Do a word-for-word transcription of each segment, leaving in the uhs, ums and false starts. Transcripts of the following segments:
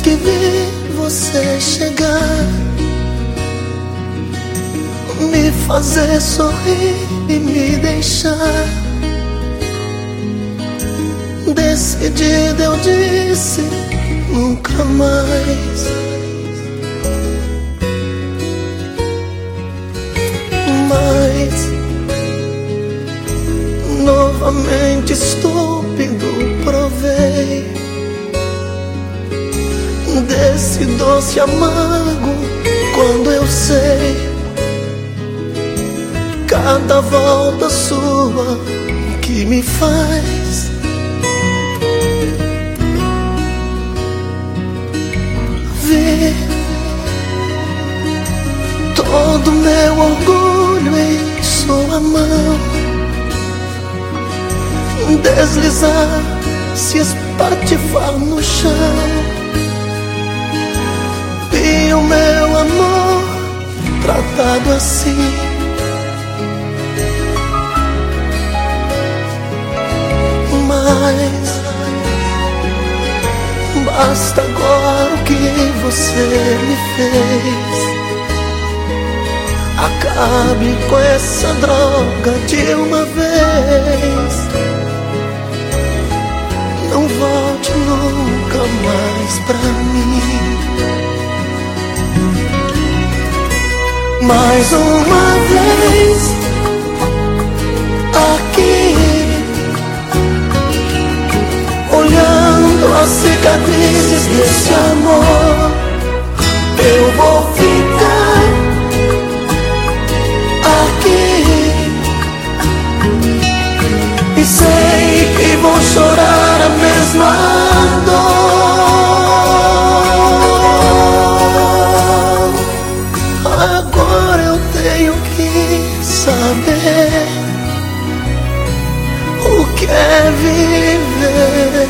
que vi você chegar, me fazer sorrir e me deixar, decidida eu disse nunca mais. Mas novamente estúpido provei desse doce amargo, quando eu sei cada volta sua que me faz ver todo meu orgulho em sua mão, deslizar, se espatifar no chão, e o meu amor tratado assim. Mas basta agora o que você me fez. Acabe com essa droga de uma vez. Não volte nunca mais pra mim. Mais uma vez aqui, olhando as cicatrizes desse amor, eu vou ficar aqui e sei que vou chorar a mesma dor. Agora eu tenho que saber o que é viver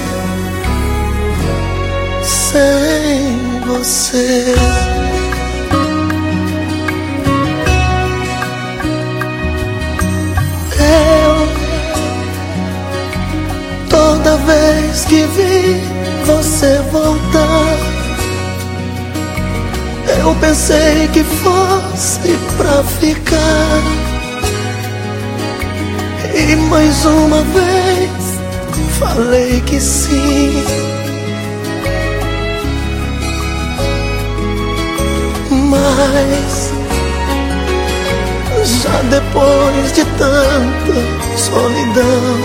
sem você. Eu, toda vez que vi você voltar, eu pensei que fosse pra ficar, e mais uma vez falei que sim. Mas já depois de tanta solidão,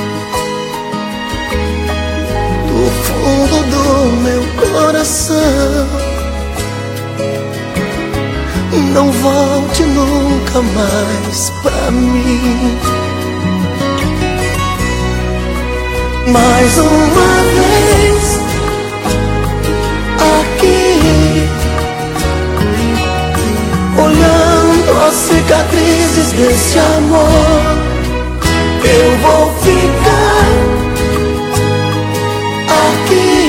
do fundo do meu coração, não volte nunca mais pra mim. Mais uma vez aqui, olhando as cicatrizes desse amor, eu vou ficar aqui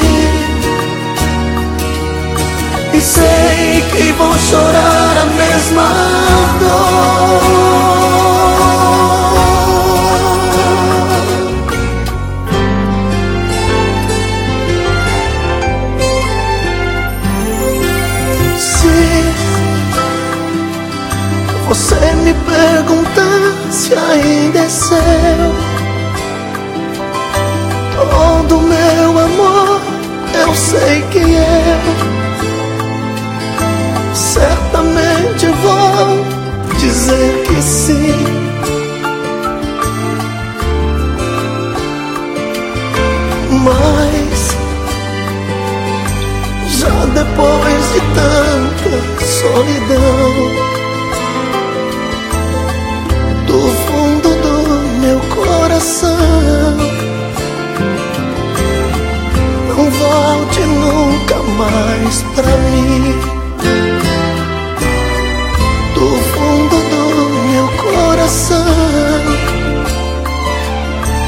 e sei que vou chorar a mesma dor. Se você me perguntar se ainda é seu todo meu amor, eu sei que eu certamente vou dizer que sim. Mas já depois de tanta solidão, do fundo do meu coração, não volte nunca mais pra mim. Do fundo do meu coração,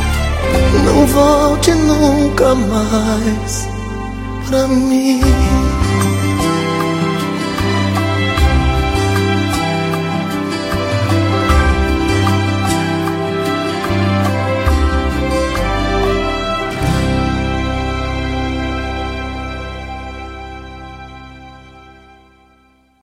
não volte nunca mais pra mim.